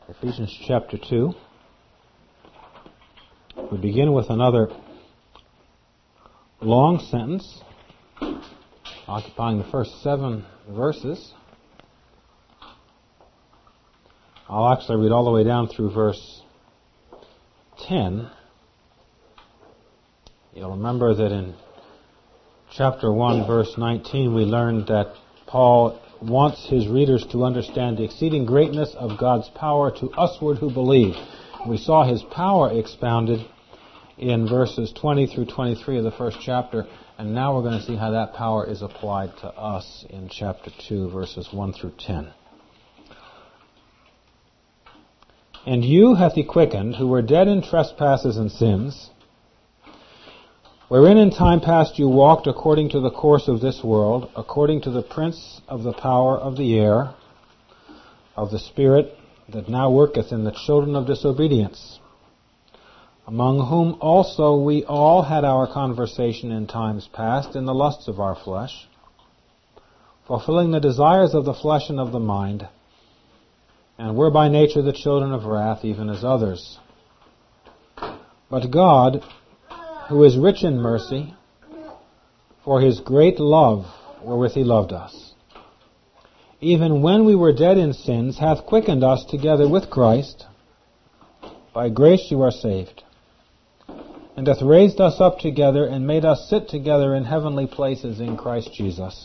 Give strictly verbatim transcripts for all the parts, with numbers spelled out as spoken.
Ephesians chapter two. We begin with another long sentence, occupying the first seven verses. I'll actually read all the way down through verse ten. You'll remember that in chapter one, verse nineteen, we learned that Paul wants his readers to understand the exceeding greatness of God's power to usward who believe. We saw his power expounded in verses twenty through twenty-three of the first chapter, and now we're going to see how that power is applied to us in chapter two, verses one through ten. And you hath he quickened, who were dead in trespasses and sins, wherein in time past you walked according to the course of this world, according to the prince of the power of the air, of the spirit that now worketh in the children of disobedience, among whom also we all had our conversation in times past in the lusts of our flesh, fulfilling the desires of the flesh and of the mind, and were by nature the children of wrath, even as others. But God, who is rich in mercy, for his great love wherewith he loved us, even when we were dead in sins, hath quickened us together with Christ. By grace you are saved, and hath raised us up together, and made us sit together in heavenly places in Christ Jesus,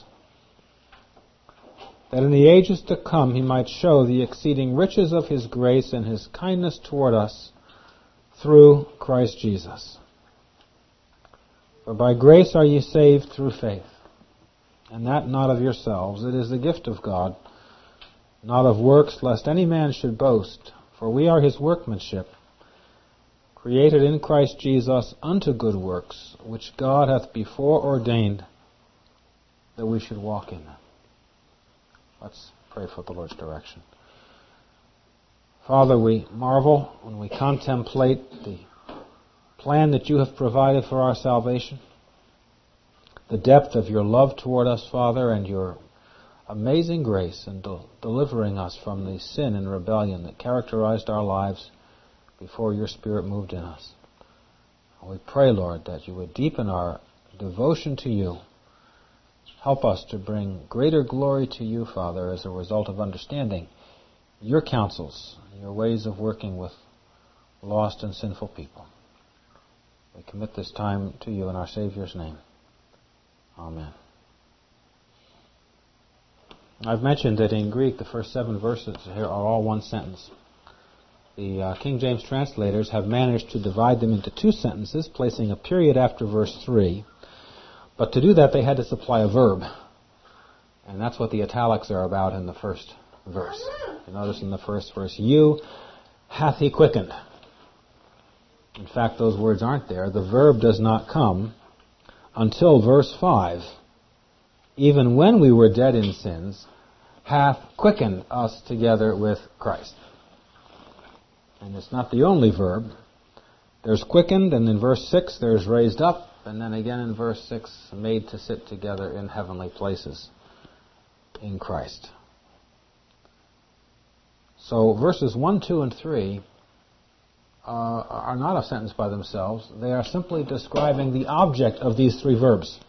that in the ages to come he might show the exceeding riches of his grace and his kindness toward us through Christ Jesus. For by grace are ye saved through faith, and that not of yourselves. It is the gift of God, not of works, lest any man should boast. For we are his workmanship, created in Christ Jesus unto good works, which God hath before ordained that we should walk in them. Let's pray for the Lord's direction. Father, we marvel when we contemplate the plan that you have provided for our salvation, the depth of your love toward us, Father, and your amazing grace in del- delivering us from the sin and rebellion that characterized our lives before your Spirit moved in us. We pray, Lord, that you would deepen our devotion to you. Help us to bring greater glory to you, Father, as a result of understanding your counsels, your ways of working with lost and sinful people. We commit this time to you in our Savior's name. Amen. I've mentioned that in Greek the first seven verses here are all one sentence. The uh, King James translators have managed to divide them into two sentences, placing a period after verse three. But to do that they had to supply a verb. And that's what the italics are about in the first verse. You notice in the first verse, you hath he quickened. In fact, those words aren't there. The verb does not come until verse five. Even when we were dead in sins, hath quickened us together with Christ. And it's not the only verb. There's quickened, and in verse six there's raised up, and then again in verse six, made to sit together in heavenly places in Christ. So verses one, two, and three Uh, are not a sentence by themselves. They are simply describing the object of these three verbs.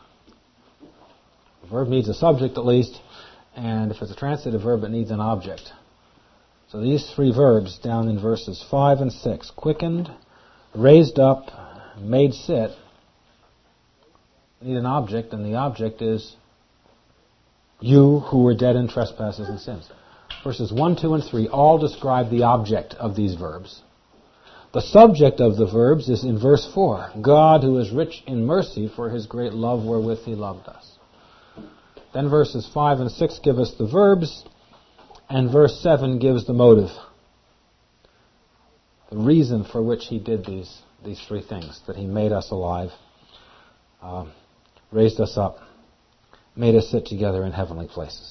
The verb needs a subject at least, and if it's a transitive verb, it needs an object. So these three verbs down in verses five and six, quickened, raised up, made sit, need an object, and the object is you who were dead in trespasses and sins. Verses one, two, and three all describe the object of these verbs. The subject of the verbs is in verse four. God, who is rich in mercy, for his great love wherewith he loved us. Then verses five and six give us the verbs, and verse seven gives the motive. The reason for which he did these, these three things. That he made us alive, uh, raised us up, made us sit together in heavenly places.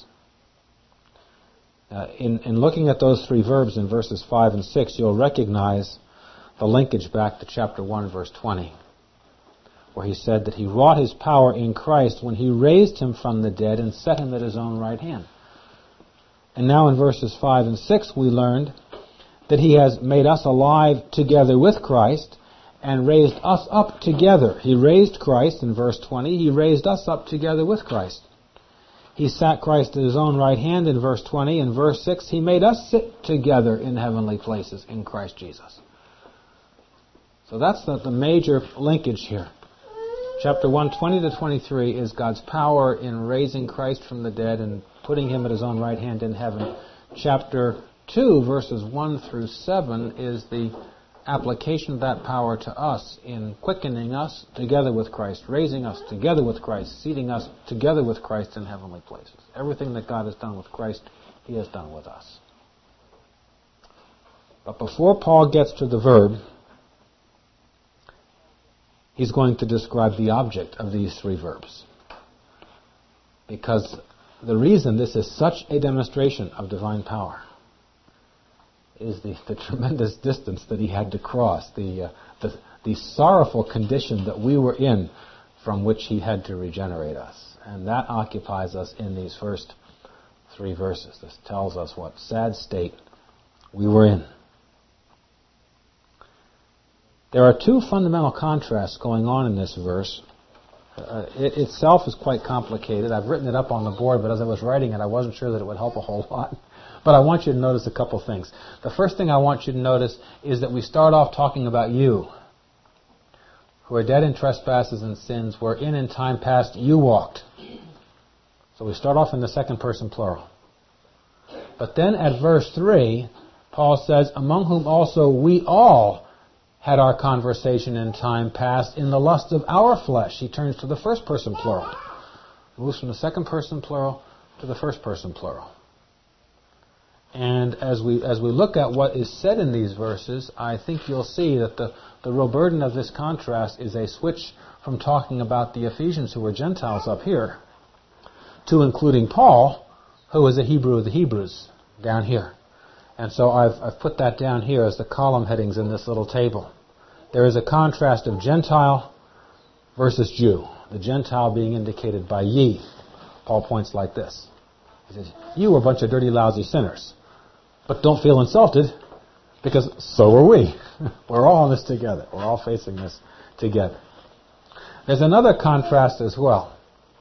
Uh, in, in looking at those three verbs in verses five and six, you'll recognize the linkage back to chapter one, verse twenty, where he said that he wrought his power in Christ when he raised him from the dead and set him at his own right hand. And now in verses five and six we learned that He has made us alive together with Christ and raised us up together. He raised Christ in verse twenty. He raised us up together with Christ. He sat Christ at His own right hand in verse twenty. In verse six, He made us sit together in heavenly places in Christ Jesus. So that's the, the major linkage here. Chapter one, twenty to twenty-three is God's power in raising Christ from the dead and putting Him at His own right hand in heaven. Chapter two, verses one through seven, is the application of that power to us in quickening us together with Christ, raising us together with Christ, seating us together with Christ in heavenly places. Everything that God has done with Christ, He has done with us. But before Paul gets to the verb, he's going to describe the object of these three verbs. Because the reason this is such a demonstration of divine power is the, the tremendous distance that He had to cross, the, uh, the the sorrowful condition that we were in from which He had to regenerate us. And that occupies us in these first three verses. This tells us what sad state we were in. There are two fundamental contrasts going on in this verse. Uh, it itself is quite complicated. I've written it up on the board, but as I was writing it, I wasn't sure that it would help a whole lot. But I want you to notice a couple things. The first thing I want you to notice is that we start off talking about you, who are dead in trespasses and sins, wherein in time past you walked. So we start off in the second person plural. But then at verse three, Paul says, among whom also we all had our conversation in time past in the lust of our flesh. He turns to the first person plural. Moves from the second person plural to the first person plural. And as we as we look at what is said in these verses, I think you'll see that the, the real burden of this contrast is a switch from talking about the Ephesians who were Gentiles up here to including Paul, who is a Hebrew of the Hebrews, down here. And so I've, I've put that down here as the column headings in this little table. There is a contrast of Gentile versus Jew, the Gentile being indicated by ye. Paul points like this. He says, you are a bunch of dirty, lousy sinners. But don't feel insulted, because so are we. We're all in this together. We're all facing this together. There's another contrast as well.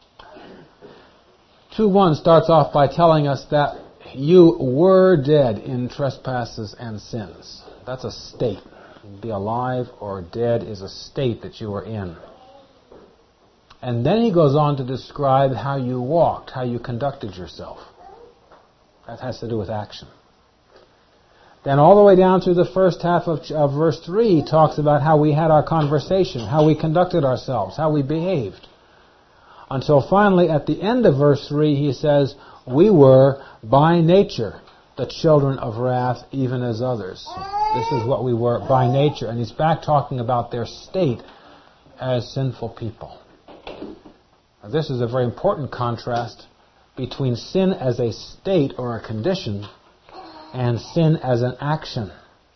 two one starts off by telling us that you were dead in trespasses and sins. That's a state. Be alive or dead is a state that you are in. And then he goes on to describe how you walked, how you conducted yourself. That has to do with action. Then all the way down through the first half of, of verse three, he talks about how we had our conversation, how we conducted ourselves, how we behaved. Until finally, at the end of verse three, he says, we were by nature the children of wrath, even as others. This is what we were by nature. And he's back talking about their state as sinful people. Now, this is a very important contrast between sin as a state or a condition and sin as an action.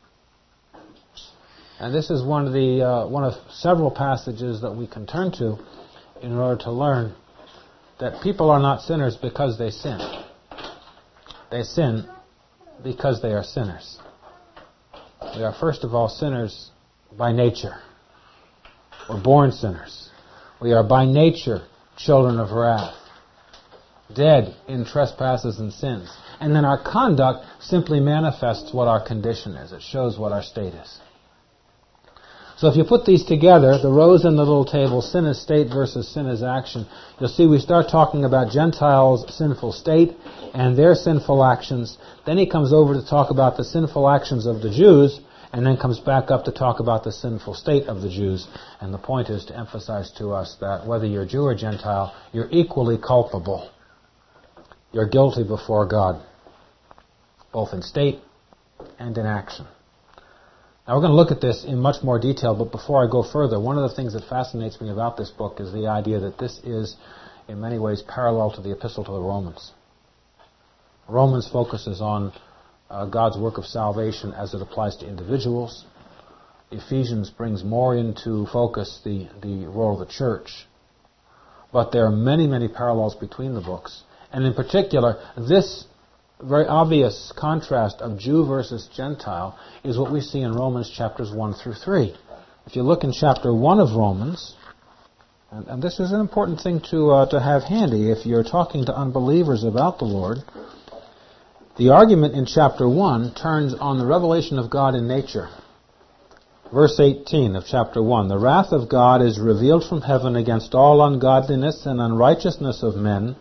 And this is one of the uh, one of several passages that we can turn to in order to learn that people are not sinners because they sin. They sin because they are sinners. We are first of all sinners by nature. We're born sinners. We are by nature children of wrath, dead in trespasses and sins. And then our conduct simply manifests what our condition is. It shows what our state is. So if you put these together, the rows in the little table, sin as state versus sin as action, you'll see we start talking about Gentiles' sinful state and their sinful actions. Then he comes over to talk about the sinful actions of the Jews, and then comes back up to talk about the sinful state of the Jews. And the point is to emphasize to us that whether you're Jew or Gentile, you're equally culpable. You're guilty before God, both in state and in action. Now we're going to look at this in much more detail, but before I go further, one of the things that fascinates me about this book is the idea that this is in many ways parallel to the Epistle to the Romans. Romans focuses on uh, God's work of salvation as it applies to individuals. Ephesians brings more into focus the, the role of the church. But there are many, many parallels between the books. And in particular, this very obvious contrast of Jew versus Gentile is what we see in Romans chapters one through three. If you look in chapter one of Romans, and, and this is an important thing to uh, to have handy if you're talking to unbelievers about the Lord, the argument in chapter one turns on the revelation of God in nature. Verse eighteen of chapter one, the wrath of God is revealed from heaven against all ungodliness and unrighteousness of men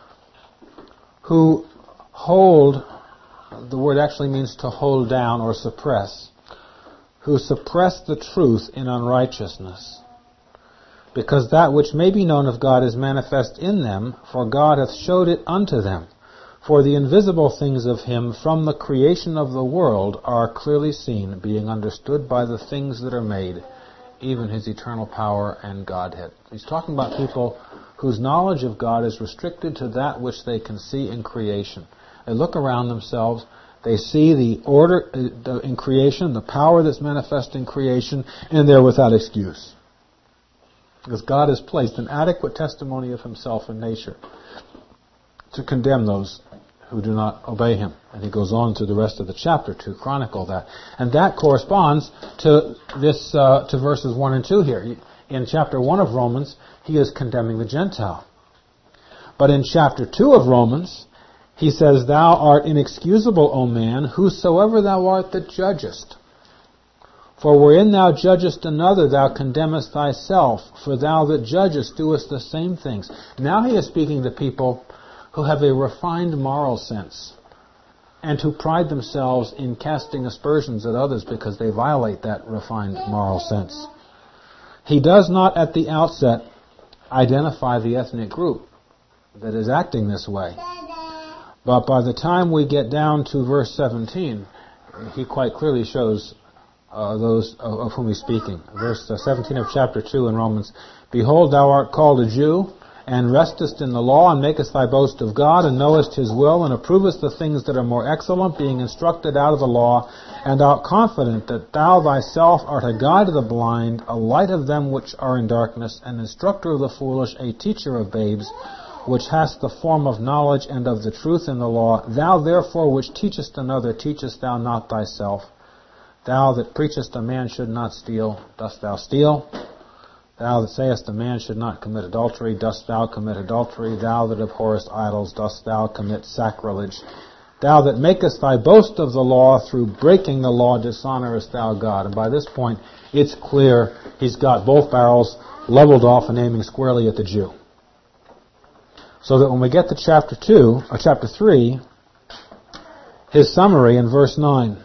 who hold, the word actually means to hold down or suppress, who suppress the truth in unrighteousness. Because that which may be known of God is manifest in them, for God hath showed it unto them. For the invisible things of Him from the creation of the world are clearly seen, being understood by the things that are made, even His eternal power and Godhead. He's talking about people whose knowledge of God is restricted to that which they can see in creation. They look around themselves, they see the order in creation, the power that's manifest in creation, and they're without excuse. Because God has placed an adequate testimony of Himself in nature to condemn those who do not obey Him. And he goes on to the rest of the chapter to chronicle that. And that corresponds to this, uh, to verses one and two here. In chapter one of Romans, he is condemning the Gentile. But in chapter two of Romans, he says, Thou art inexcusable, O man, whosoever thou art that judgest. For wherein thou judgest another, thou condemnest thyself, for thou that judgest doest the same things. Now he is speaking to people who have a refined moral sense and who pride themselves in casting aspersions at others because they violate that refined moral sense. He does not at the outset identify the ethnic group that is acting this way. But by the time we get down to verse seventeen, he quite clearly shows uh, those of, of whom he's speaking. Verse seventeen of chapter two in Romans, Behold, thou art called a Jew, and restest in the law, and makest thy boast of God, and knowest His will, and approvest the things that are more excellent, being instructed out of the law, and art confident that thou thyself art a guide of the blind, a light of them which are in darkness, an instructor of the foolish, a teacher of babes, which hast the form of knowledge and of the truth in the law. Thou therefore which teachest another, teachest thou not thyself? Thou that preachest a man should not steal, dost thou steal? Thou that sayest a man should not commit adultery, dost thou commit adultery? Thou that abhorrest idols, dost thou commit sacrilege? Thou that makest thy boast of the law, through breaking the law dishonorest thou God. And by this point, it's clear he's got both barrels leveled off and aiming squarely at the Jew. So that when we get to chapter two, or chapter three, his summary in verse nine.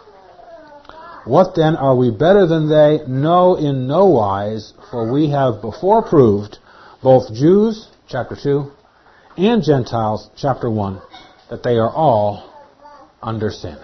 What then, are we better than they? No, in no wise, for we have before proved, both Jews, chapter two, and Gentiles, chapter one, that they are all under sin.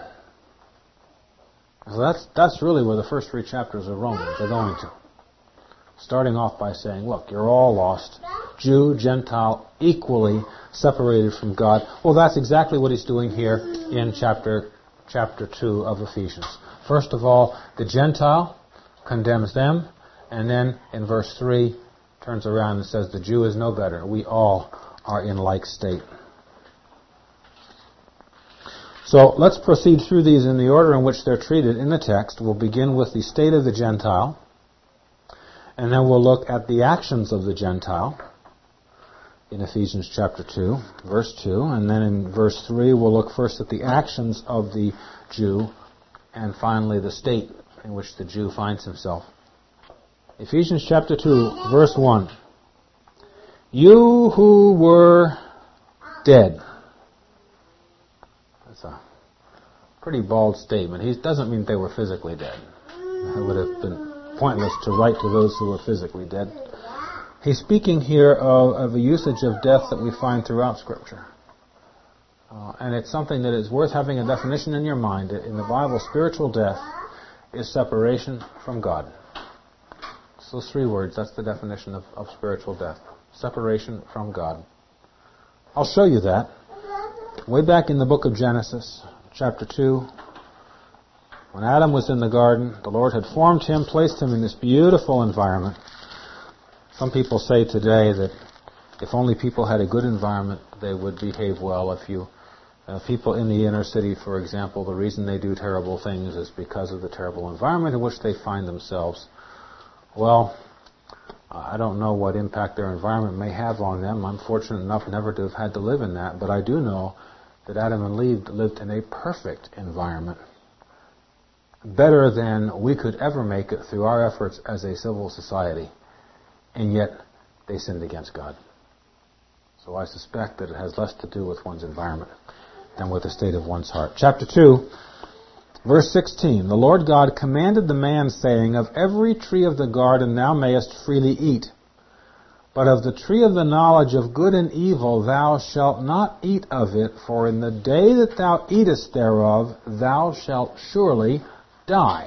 So that's that's really where the first three chapters of Romans are going to. Starting off by saying, look, you're all lost. Jew, Gentile, equally separated from God. Well, that's exactly what he's doing here in chapter chapter two of Ephesians. First of all, the Gentile condemns them, and then in verse three turns around and says the Jew is no better. We all are in like state. So let's proceed through these in the order in which they're treated in the text. We'll begin with the state of the Gentile, and then we'll look at the actions of the Gentile in Ephesians chapter two, verse two, and then in verse three we'll look first at the actions of the Jew, and finally the state in which the Jew finds himself. Ephesians chapter two, verse one. You who were dead. That's a pretty bald statement. He doesn't mean they were physically dead. It would have been pointless to write to those who were physically dead. He's speaking here of, of a usage of death that we find throughout Scripture. Uh, and it's something that is worth having a definition in your mind. In the Bible, spiritual death is separation from God. So those three words, that's the definition of, of spiritual death. Separation from God. I'll show you that. Way back in the book of Genesis, chapter two, when Adam was in the garden, the Lord had formed him, placed him in this beautiful environment. Some people say today that if only people had a good environment, they would behave well. If you Uh, people in the inner city, for example, the reason they do terrible things is because of the terrible environment in which they find themselves. Well, I don't know what impact their environment may have on them. I'm fortunate enough never to have had to live in that, but I do know that Adam and Eve lived in a perfect environment, better than we could ever make it through our efforts as a civil society, and yet they sinned against God. So I suspect that it has less to do with one's environment than with the state of one's heart. Chapter two, verse sixteen. The Lord God commanded the man, saying, Of every tree of the garden thou mayest freely eat, but of the tree of the knowledge of good and evil thou shalt not eat of it, for in the day that thou eatest thereof thou shalt surely die.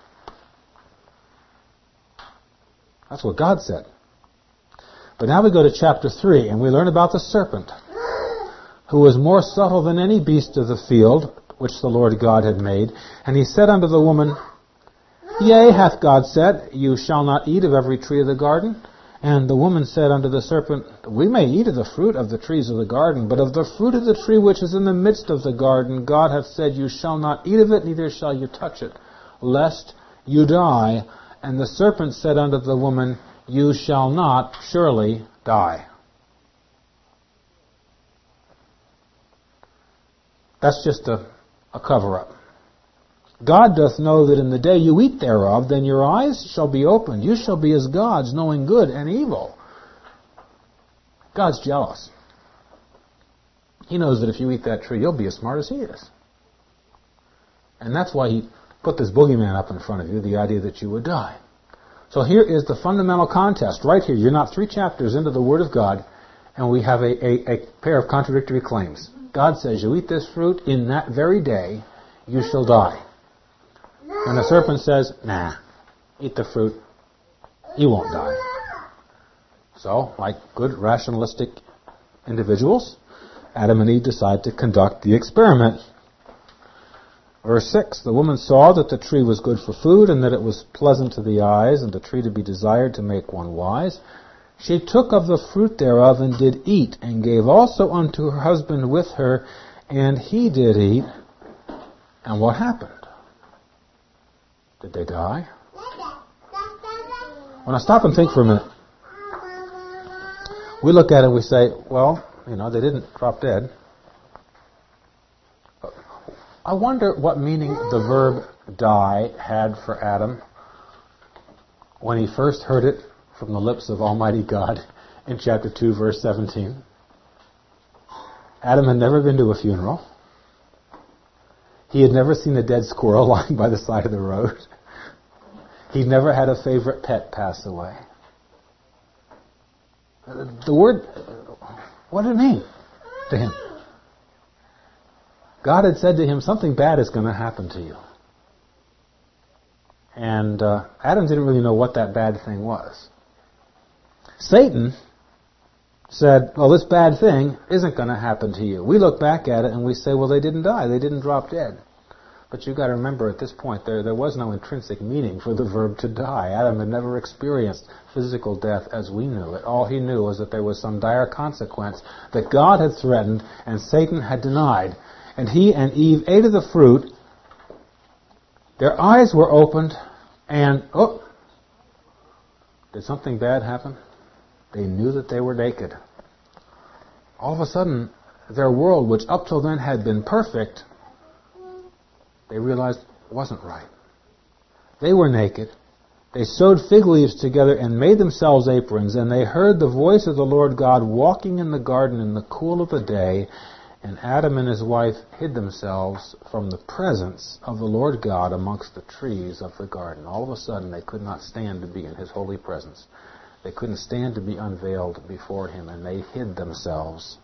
That's what God said. But now we go to chapter three, and we learn about the serpent, who was more subtle than any beast of the field, which the Lord God had made. And he said unto the woman, Yea, hath God said, You shall not eat of every tree of the garden? And the woman said unto the serpent, We may eat of the fruit of the trees of the garden, but of the fruit of the tree which is in the midst of the garden, God hath said, You shall not eat of it, neither shall you touch it, lest you die. And the serpent said unto the woman, You shall not surely die. That's just a, a cover-up. God doth know that in the day you eat thereof, then your eyes shall be opened. You shall be as gods, knowing good and evil. God's jealous. He knows that if you eat that tree, you'll be as smart as he is. And that's why he put this boogeyman up in front of you, the idea that you would die. So here is the fundamental contest, right here. You're not three chapters into the Word of God, and we have a, a, a pair of contradictory claims. God says, you eat this fruit, in that very day you shall die. And the serpent says, nah, eat the fruit, you won't die. So, like good rationalistic individuals, Adam and Eve decide to conduct the experiment. Verse six, the woman saw that the tree was good for food, and that it was pleasant to the eyes, and the tree to be desired to make one wise. She took of the fruit thereof, and did eat, and gave also unto her husband with her, and he did eat. And what happened? Did they die? When I stop and think for a minute, we look at it and we say, well, you know, they didn't drop dead. I wonder what meaning the verb die had for Adam when he first heard it from the lips of Almighty God in chapter two, verse seventeen. Adam had never been to a funeral. He had never seen a dead squirrel lying by the side of the road. He'd never had a favorite pet pass away. The word, what did it mean to him? God had said to him, something bad is going to happen to you. And uh, Adam didn't really know what that bad thing was. Satan said, well, this bad thing isn't going to happen to you. We look back at it and we say, well, they didn't die. They didn't drop dead. But you've got to remember, at this point, there, there was no intrinsic meaning for the verb to die. Adam had never experienced physical death as we knew it. All he knew was that there was some dire consequence that God had threatened and Satan had denied. And he and Eve ate of the fruit. Their eyes were opened, and, oh, did something bad happen? They knew that they were naked. All of a sudden, their world, which up till then had been perfect, they realized wasn't right. They were naked. They sewed fig leaves together and made themselves aprons, and they heard the voice of the Lord God walking in the garden in the cool of the day, and Adam and his wife hid themselves from the presence of the Lord God amongst the trees of the garden. All of a sudden, they could not stand to be in his holy presence. They couldn't stand to be unveiled before him, and they hid themselves.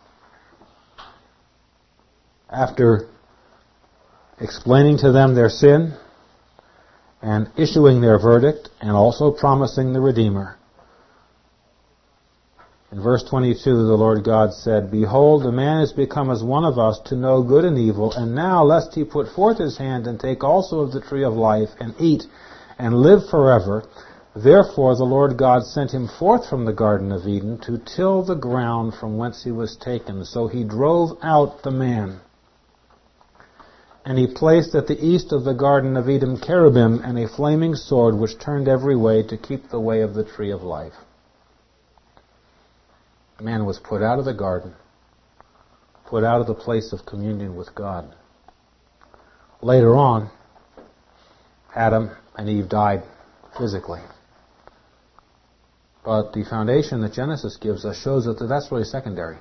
After explaining to them their sin and issuing their verdict and also promising the Redeemer, in verse twenty-two, the Lord God said, Behold, the man is become as one of us to know good and evil, and now lest he put forth his hand and take also of the tree of life and eat and live forever. Therefore the Lord God sent him forth from the Garden of Eden to till the ground from whence he was taken. So he drove out the man. And he placed at the east of the Garden of Eden cherubim and a flaming sword which turned every way to keep the way of the tree of life. Man was put out of the garden, put out of the place of communion with God. Later on, Adam and Eve died physically. But the foundation that Genesis gives us shows that that's really secondary.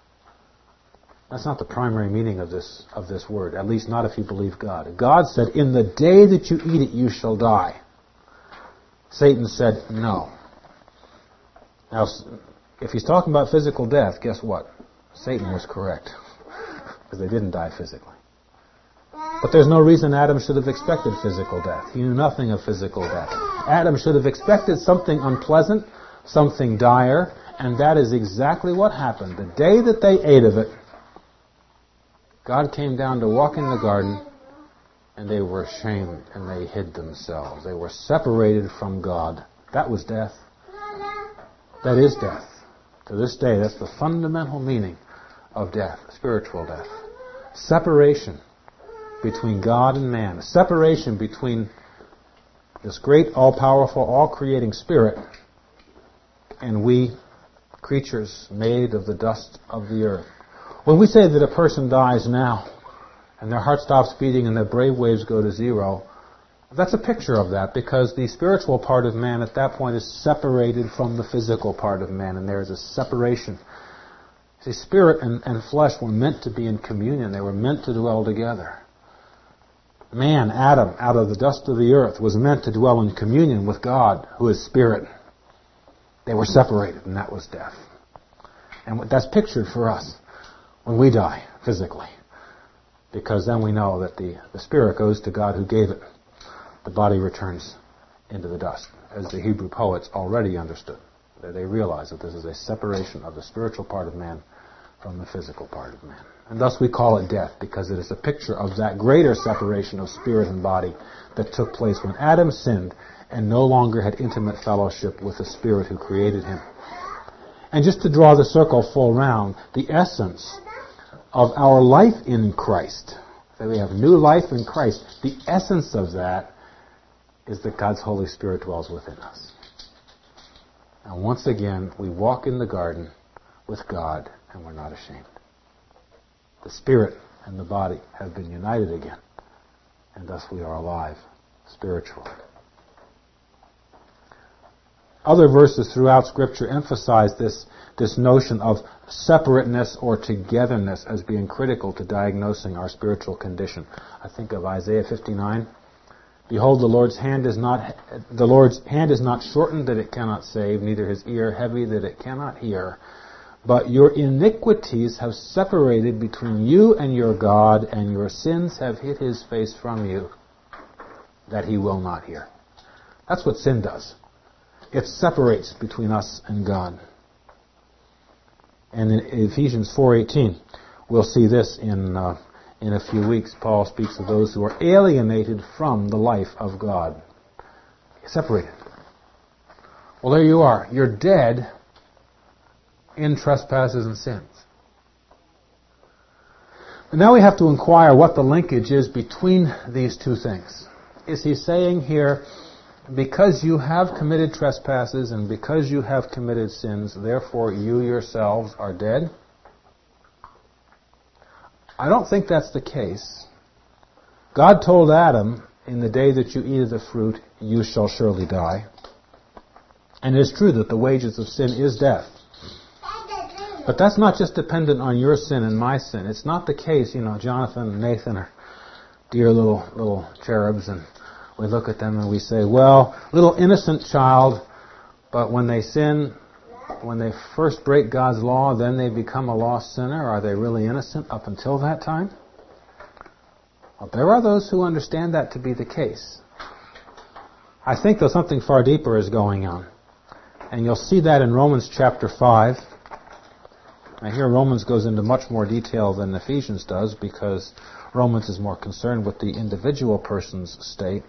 That's not the primary meaning of this of this word, at least not if you believe God. God said, in the day that you eat it, you shall die. Satan said, no. Now, if he's talking about physical death, guess what? Satan was correct, because they didn't die physically. But there's no reason Adam should have expected physical death. He knew nothing of physical death. Adam should have expected something unpleasant, something dire, and that is exactly what happened. The day that they ate of it, God came down to walk in the garden, and they were ashamed, and they hid themselves. They were separated from God. That was death. That is death. To this day, that's the fundamental meaning of death, spiritual death. Separation between God and man. A separation between this great, all-powerful, all-creating Spirit and we, creatures made of the dust of the earth. When we say that a person dies now, and their heart stops beating and their brainwaves go to zero, that's a picture of that, because the spiritual part of man at that point is separated from the physical part of man, and there is a separation. See, spirit and, and flesh were meant to be in communion. They were meant to dwell together. Man, Adam, out of the dust of the earth, was meant to dwell in communion with God, who is spirit. They were separated, and that was death. And that's pictured for us when we die physically, because then we know that the, the spirit goes to God who gave it. The body returns into the dust, as the Hebrew poets already understood. They realize that this is a separation of the spiritual part of man from the physical part of man. And thus we call it death, because it is a picture of that greater separation of spirit and body that took place when Adam sinned and no longer had intimate fellowship with the Spirit who created him. And just to draw the circle full round, the essence of our life in Christ, that we have new life in Christ, the essence of that is that God's Holy Spirit dwells within us. And once again, we walk in the garden with God, and we're not ashamed. The Spirit and the body have been united again, and thus we are alive spiritually. Other verses throughout Scripture emphasize this, this notion of separateness or togetherness as being critical to diagnosing our spiritual condition. I think of Isaiah fifty-nine. Behold, the Lord's hand is not the Lord's hand is not shortened that it cannot save, neither his ear heavy that it cannot hear. But your iniquities have separated between you and your God, and your sins have hid his face from you, that he will not hear. That's what sin does. It separates between us and God. And in Ephesians four eighteen, we'll see this in uh, in a few weeks. Paul speaks of those who are alienated from the life of God. Separated. Well, there you are. You're dead in trespasses and sins. But now we have to inquire what the linkage is between these two things. Is he saying here, because you have committed trespasses and because you have committed sins, therefore you yourselves are dead? I don't think that's the case. God told Adam, in the day that you eat of the fruit, you shall surely die. And it is true that the wages of sin is death. But that's not just dependent on your sin and my sin. It's not the case, you know, Jonathan and Nathan are dear little little cherubs, and we look at them and we say, well, little innocent child, but when they sin, when they first break God's law, then they become a lost sinner. Are they really innocent up until that time? Well, there are those who understand that to be the case. I think, though, something far deeper is going on. And you'll see that in Romans chapter five. Now here Romans goes into much more detail than Ephesians does, because Romans is more concerned with the individual person's state.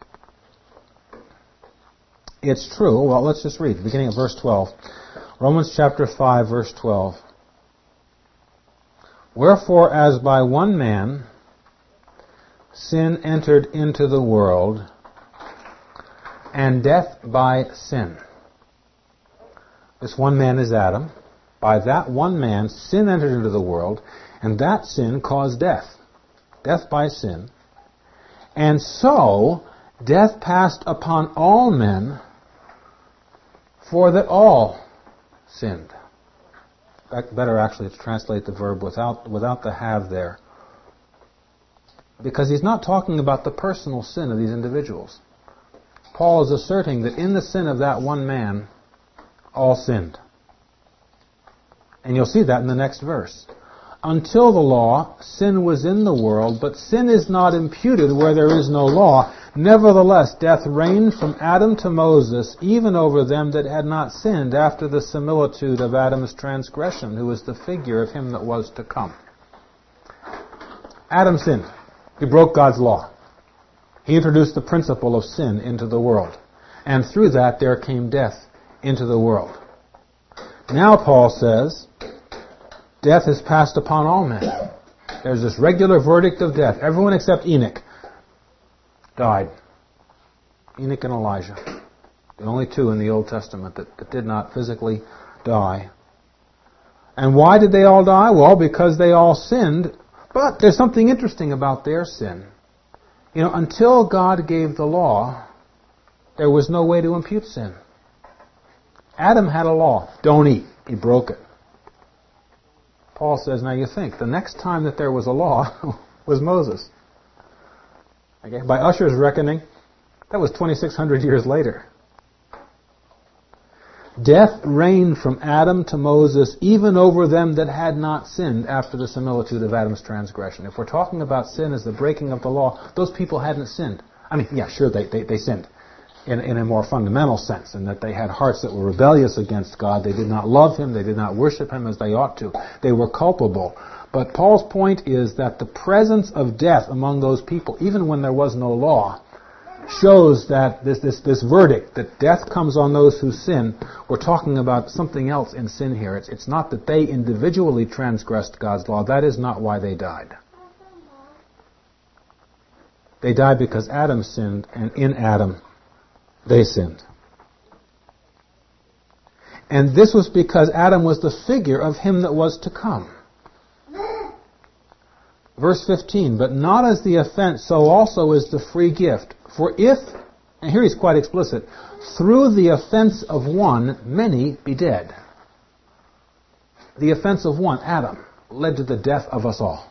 It's true. Well, let's just read, beginning of verse twelve. Romans chapter five, verse twelve. Wherefore, as by one man sin entered into the world, and death by sin. This one man is Adam. By that one man, sin entered into the world, and that sin caused death. Death by sin. And so, death passed upon all men, for that all sinned. Better actually to translate the verb without, without the have there. Because he's not talking about the personal sin of these individuals. Paul is asserting that in the sin of that one man, all sinned. And you'll see that in the next verse. Until the law, sin was in the world, but sin is not imputed where there is no law. Nevertheless, death reigned from Adam to Moses, even over them that had not sinned, after the similitude of Adam's transgression, who is the figure of him that was to come. Adam sinned. He broke God's law. He introduced the principle of sin into the world. And through that there came death into the world. Now Paul says, death is passed upon all men. There's this regular verdict of death. Everyone except Enoch died. Enoch and Elijah. The only two in the Old Testament that, that did not physically die. And why did they all die? Well, because they all sinned. But there's something interesting about their sin. You know, until God gave the law, there was no way to impute sin. Adam had a law. Don't eat. He broke it. Paul says, now you think, the next time that there was a law was Moses. Okay? By Ussher's reckoning, that was twenty-six hundred years later. Death reigned from Adam to Moses, even over them that had not sinned, after the similitude of Adam's transgression. If we're talking about sin as the breaking of the law, those people hadn't sinned. I mean, yeah, sure, they, they, they sinned in, in a more fundamental sense, in that they had hearts that were rebellious against God. They did not love Him. They did not worship Him as they ought to. They were culpable. But Paul's point is that the presence of death among those people, even when there was no law, shows that this, this, this verdict, that death comes on those who sin. We're talking about something else in sin here. It's, it's not that they individually transgressed God's law. That is not why they died. They died because Adam sinned, and in Adam they sinned. And this was because Adam was the figure of him that was to come. Verse fifteen, but not as the offense, so also is the free gift. For if, and here he's quite explicit, through the offense of one, many be dead. The offense of one, Adam, led to the death of us all.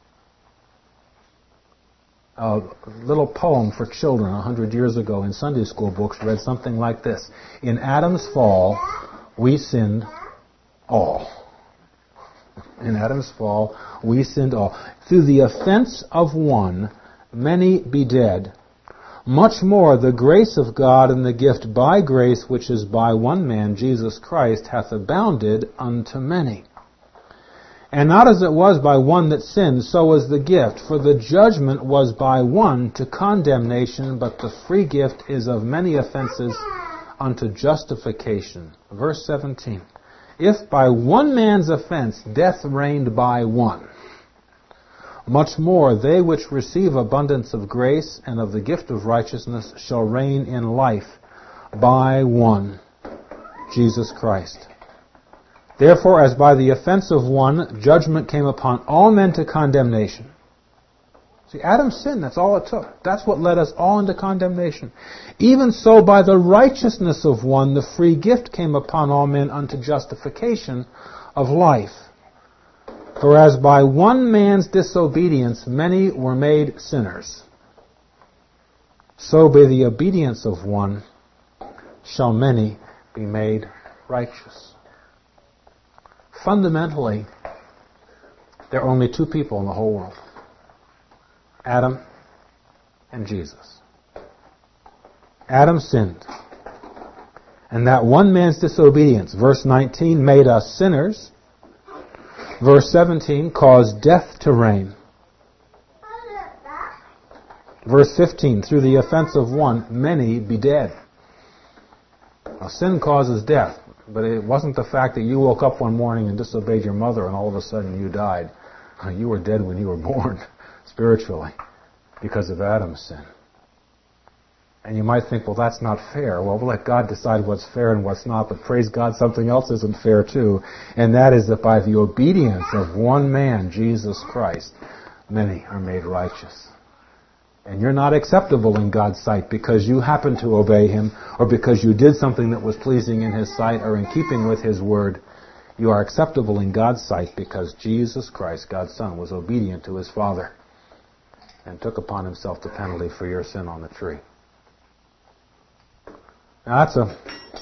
A little poem for children a hundred years ago in Sunday school books read something like this. In Adam's fall, we sinned all. In Adam's fall, we sinned all. Through the offense of one, many be dead. Much more the grace of God and the gift by grace, which is by one man, Jesus Christ, hath abounded unto many. And not as it was by one that sinned, so was the gift. For the judgment was by one to condemnation, but the free gift is of many offenses unto justification. Verse seventeen. If by one man's offense death reigned by one, much more they which receive abundance of grace and of the gift of righteousness shall reign in life by one, Jesus Christ. Therefore, as by the offense of one, judgment came upon all men to condemnation. See, Adam's sin, that's all it took. That's what led us all into condemnation. Even so, by the righteousness of one, the free gift came upon all men unto justification of life. For as by one man's disobedience many were made sinners, so by the obedience of one shall many be made righteous. Fundamentally, there are only two people in the whole world. Adam and Jesus. Adam sinned. And that one man's disobedience, verse nineteen, made us sinners. Verse seventeen, caused death to reign. Verse fifteen, through the offense of one, many be dead. Now, sin causes death, but it wasn't the fact that you woke up one morning and disobeyed your mother and all of a sudden you died. You were dead when you were born, spiritually. because of Adam's sin. And you might think, well, that's not fair. Well, we'll let God decide what's fair and what's not, but praise God, something else isn't fair too. And that is that by the obedience of one man, Jesus Christ, many are made righteous. And you're not acceptable in God's sight because you happen to obey Him or because you did something that was pleasing in His sight or in keeping with His word. You are acceptable in God's sight because Jesus Christ, God's Son, was obedient to His Father and took upon Himself the penalty for your sin on the tree. Now that's a,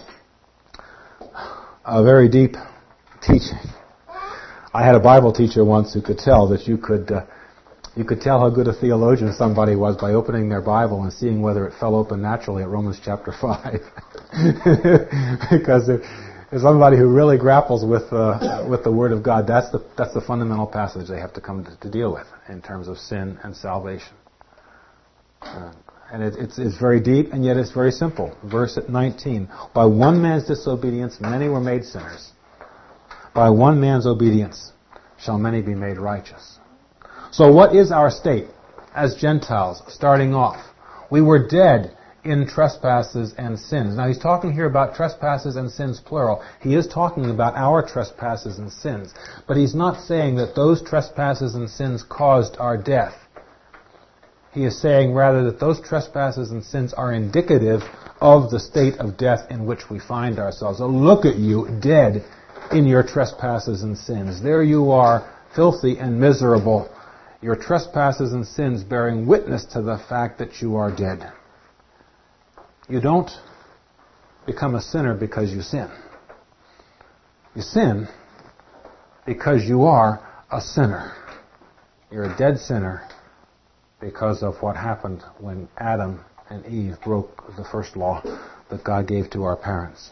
a very deep teaching. I had a Bible teacher once who could tell that you could uh, you could tell how good a theologian somebody was by opening their Bible and seeing whether it fell open naturally at Romans chapter five. Because if, if somebody who really grapples with uh, with the Word of God, that's the that's the fundamental passage they have to come to, to deal with in terms of sin and salvation. Uh, And it, it's, it's very deep, and yet it's very simple. Verse nineteen. By one man's disobedience, many were made sinners. By one man's obedience shall many be made righteous. So what is our state as Gentiles, starting off? We were dead in trespasses and sins. Now he's talking here about trespasses and sins, plural. He is talking about our trespasses and sins. But he's not saying that those trespasses and sins caused our death. He is saying rather that those trespasses and sins are indicative of the state of death in which we find ourselves. So look at you, dead in your trespasses and sins. There you are, filthy and miserable. Your trespasses and sins bearing witness to the fact that you are dead. You don't become a sinner because you sin. You sin because you are a sinner. You're a dead sinner because of what happened when Adam and Eve broke the first law that God gave to our parents.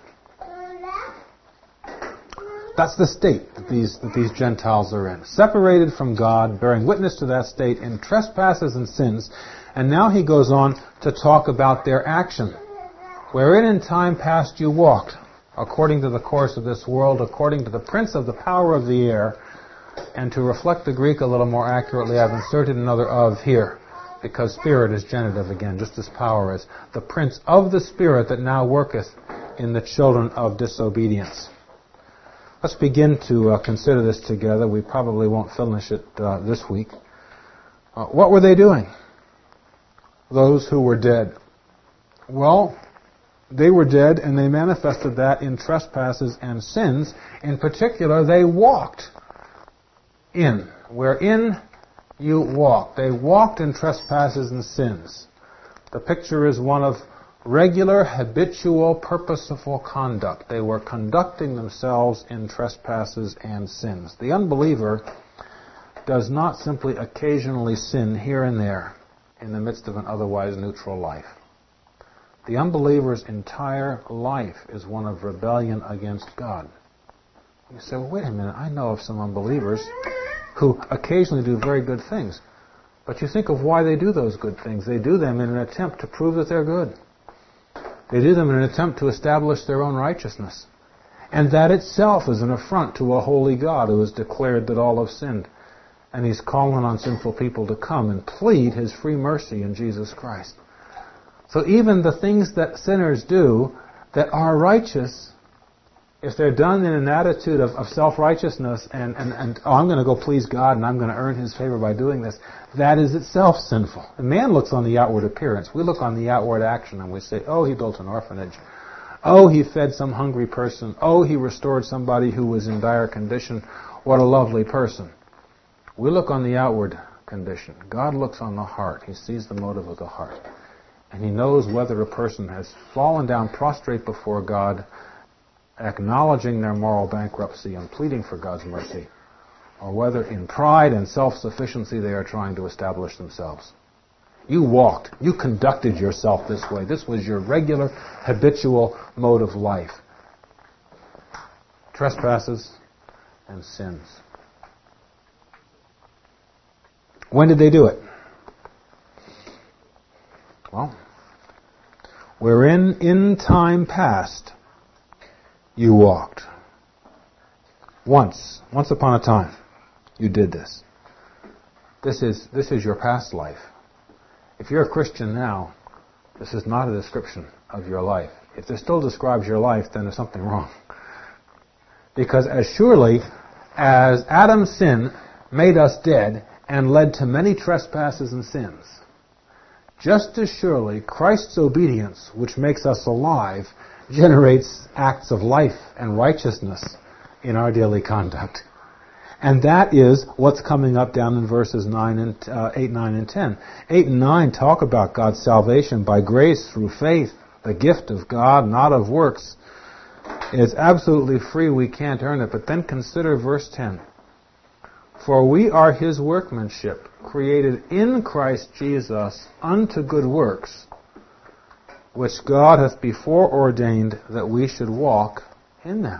That's the state that these, that these Gentiles are in. Separated from God, bearing witness to that state in trespasses and sins. And now he goes on to talk about their action. Wherein in time past you walked, according to the course of this world, according to the prince of the power of the air. And to reflect the Greek a little more accurately, I've inserted another of here, because spirit is genitive again, just as power is. The prince of the spirit that now worketh in the children of disobedience. Let's begin to uh, consider this together. We probably won't finish it uh, this week. Uh, what were they doing? Those who were dead. Well, they were dead, and they manifested that in trespasses and sins. In particular, they walked in, wherein you walked. They walked in trespasses and sins. The picture is one of regular, habitual, purposeful conduct. They were conducting themselves in trespasses and sins. The unbeliever does not simply occasionally sin here and there in the midst of an otherwise neutral life. The unbeliever's entire life is one of rebellion against God. You say, well, wait a minute, I know of some unbelievers who occasionally do very good things. But you think of why they do those good things. They do them in an attempt to prove that they're good. They do them in an attempt to establish their own righteousness. And that itself is an affront to a holy God who has declared that all have sinned. And He's calling on sinful people to come and plead His free mercy in Jesus Christ. So even the things that sinners do that are righteous, if they're done in an attitude of, of self-righteousness and, and, and, oh, I'm going to go please God and I'm going to earn His favor by doing this, that is itself sinful. The man looks on the outward appearance. We look on the outward action and we say, oh, he built an orphanage. Oh, he fed some hungry person. Oh, he restored somebody who was in dire condition. What a lovely person. We look on the outward condition. God looks on the heart. He sees the motive of the heart. And He knows whether a person has fallen down prostrate before God, acknowledging their moral bankruptcy and pleading for God's mercy, or whether in pride and self-sufficiency they are trying to establish themselves. You walked, you conducted yourself this way. This was your regular, habitual mode of life. Trespasses and sins. When did they do it? Well, wherein in time past you walked. Once, once upon a time, you did this. This is this is your past life. If you're a Christian now, this is not a description of your life. If this still describes your life, then there's something wrong. Because as surely as Adam's sin made us dead and led to many trespasses and sins, just as surely Christ's obedience, which makes us alive, generates acts of life and righteousness in our daily conduct. And that is what's coming up down in verses nine and uh, eight, nine, and ten. eight and nine talk about God's salvation by grace through faith, the gift of God, not of works. It's absolutely free, we can't earn it. But then consider verse ten. For we are His workmanship, created in Christ Jesus unto good works, which God hath before ordained that we should walk in them.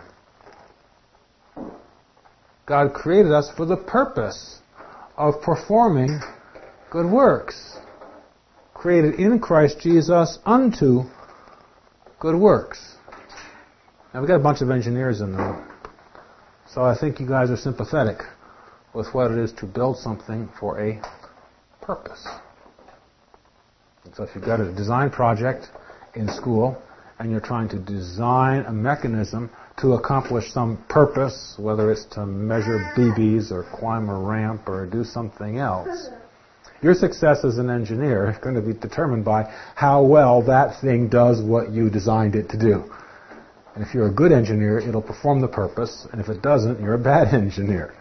God created us for the purpose of performing good works. Created in Christ Jesus unto good works. Now we've got a bunch of engineers in the room. So I think you guys are sympathetic with what it is to build something for a purpose. And so if you've got a design project in school and you're trying to design a mechanism to accomplish some purpose, whether it's to measure B Bs or climb a ramp or do something else, your success as an engineer is going to be determined by how well that thing does what you designed it to do. And if you're a good engineer, it'll perform the purpose, and if it doesn't, you're a bad engineer.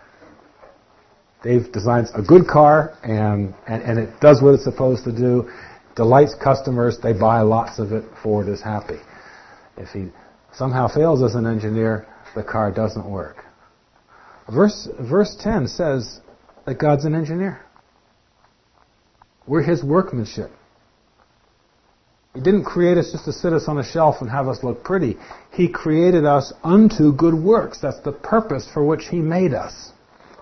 Dave designs a good car, and, and, and it does what it's supposed to do, delights customers, they buy lots of it, Ford is happy. If he somehow fails as an engineer, the car doesn't work. Verse, verse ten says that God's an engineer. We're His workmanship. He didn't create us just to sit us on a shelf and have us look pretty. He created us unto good works. That's the purpose for which He made us.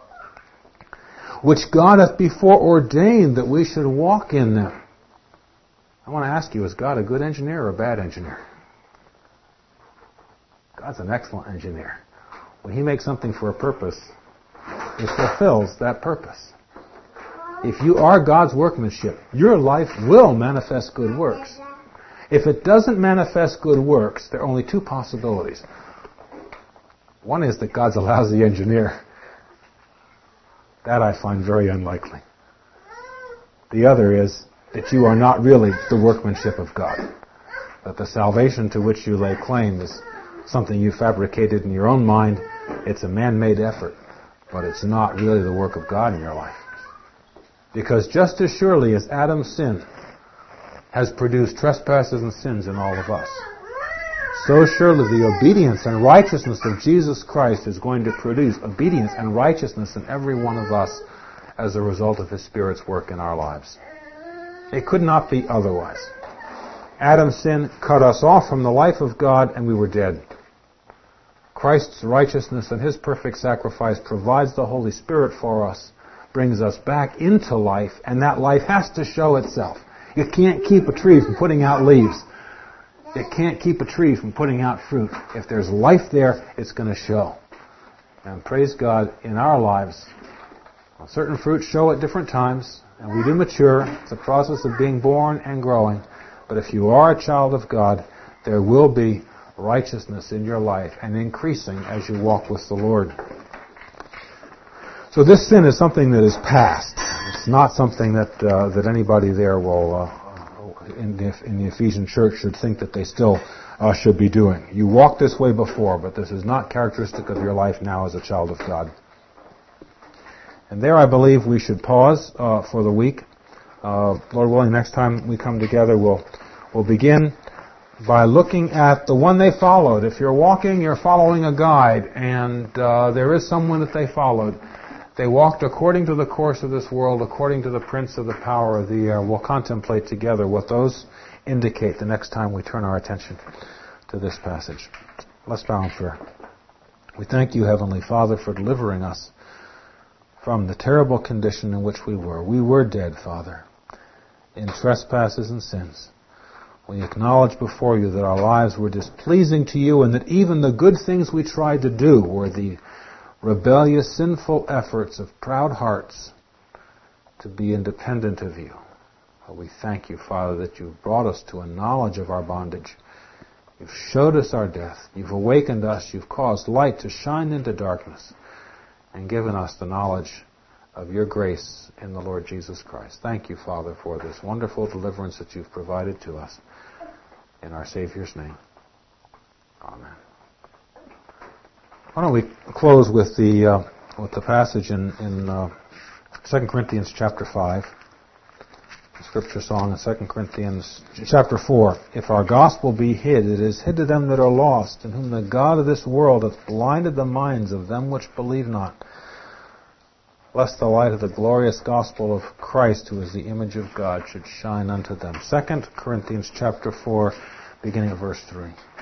Which God hath before ordained that we should walk in them. I want to ask you, is God a good engineer or a bad engineer? God's an excellent engineer. When He makes something for a purpose, it fulfills that purpose. If you are God's workmanship, your life will manifest good works. If it doesn't manifest good works, there are only two possibilities. One is that God's a lousy engineer. That I find very unlikely. The other is that you are not really the workmanship of God. That the salvation to which you lay claim is something you fabricated in your own mind. It's a man-made effort, but it's not really the work of God in your life. Because just as surely as Adam's sin has produced trespasses and sins in all of us, so surely the obedience and righteousness of Jesus Christ is going to produce obedience and righteousness in every one of us as a result of His Spirit's work in our lives. It could not be otherwise. Adam's sin cut us off from the life of God and we were dead. Christ's righteousness and His perfect sacrifice provides the Holy Spirit for us, brings us back into life, and that life has to show itself. You can't keep a tree from putting out leaves. You can't keep a tree from putting out fruit. If there's life there, it's going to show. And praise God, in our lives, certain fruits show at different times, and we do mature. It's a process of being born and growing. But if you are a child of God, there will be righteousness in your life and increasing as you walk with the Lord. So this sin is something that is past. It's not something that uh, that anybody there will, uh, in, the, in the Ephesian church, should think that they still uh, should be doing. You walked this way before, but this is not characteristic of your life now as a child of God. And there I believe we should pause uh, for the week. Uh, Lord willing, next time we come together, we'll we'll begin by looking at the one they followed. If you're walking, you're following a guide, and uh, there is someone that they followed. They walked according to the course of this world, according to the prince of the power of the air. We'll contemplate together what those indicate the next time we turn our attention to this passage. Let's bow in prayer. We thank you, Heavenly Father, for delivering us from the terrible condition in which we were. We were dead, Father, in trespasses and sins. We acknowledge before you that our lives were displeasing to you, and that even the good things we tried to do were the rebellious, sinful efforts of proud hearts to be independent of you. We thank you, Father, that you've brought us to a knowledge of our bondage. You've showed us our death. You've awakened us. You've caused light to shine into darkness and given us the knowledge of your grace in the Lord Jesus Christ. Thank you, Father, for this wonderful deliverance that you've provided to us. In our Savior's name. Amen. Why don't we close with the uh, with the passage in, in uh, Second Corinthians chapter five. The scripture song in Second Corinthians chapter four. If our gospel be hid, it is hid to them that are lost, in whom the God of this world hath blinded the minds of them which believe not, lest the light of the glorious gospel of Christ, who is the image of God, should shine unto them. Second Corinthians chapter four, beginning of verse three.